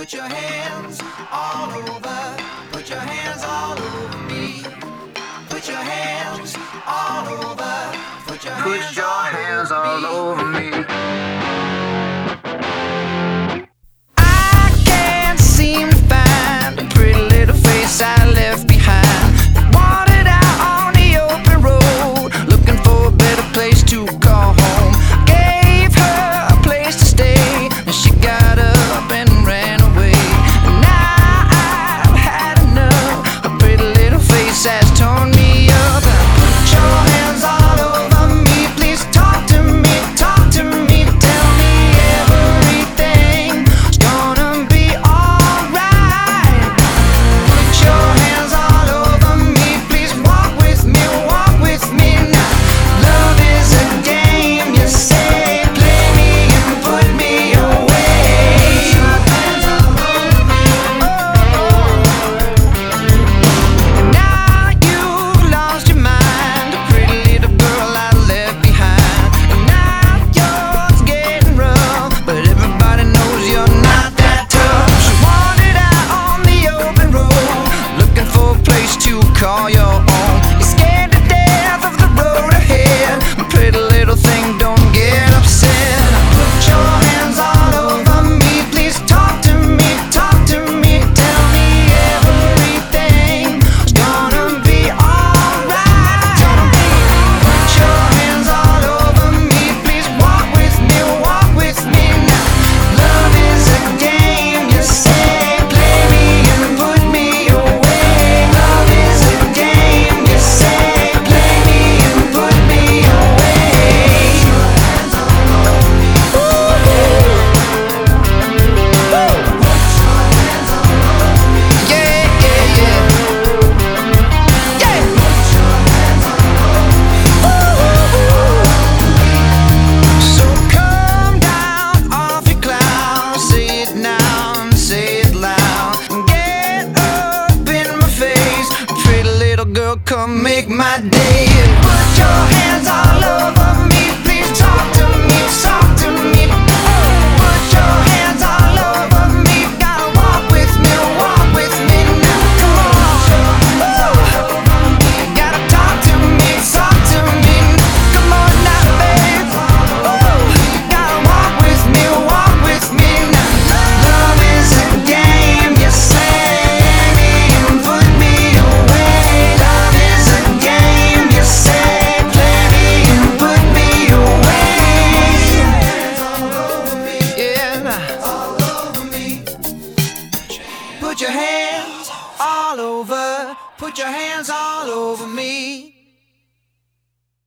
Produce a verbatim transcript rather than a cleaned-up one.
Put your hands all over. Put your hands all over me. Put your hands all over. Put your hands, Put your hands all over me. I can't seem to find a pretty little face I left behind. Wandered out on the open road, looking for a better place to call home. Gave her a place to stay, and she got up and ran away. And now I've had enough. A pretty little face has torn me up. Put your hands all over me, please talk to me, talk to me, tell me everything. It's gonna be alright. Put your hands all over me, please walk with me, walk with me now. Love is a game, you say, play me and put me away. Now you've lost your mind, a pretty little girl I left behind. And now yours getting rough, but everybody knows you're not that tough. She wandered out on the open road, looking for a place to call your own. You're scared to death of the road ahead. Pretty little thing, don't get upset. Put your hands all over me, please talk to me, talk to me, tell me everything. It's gonna be alright. Put your hands all over me, please walk with me, walk with me now. Love is a game, you say, play me and put me away. Love is a game, you say, play me and put me away. Yeah, yeah, yeah. Yeah. So come down off your cloud, say it now and say it loud. Get up in my face, pretty little girl, come make my day. Put your hands all over me, please talk to me, talk to me. Put your hands all over me, gotta walk with me, walk with me now. Come on, you gotta talk to me, talk to me. Come on now, babe. You gotta walk with me, walk with me now. Love is a game, you say, me and put me away. Love is a game, you say, play me and put me away. Yeah. Put your hands all over, put your hands all over me.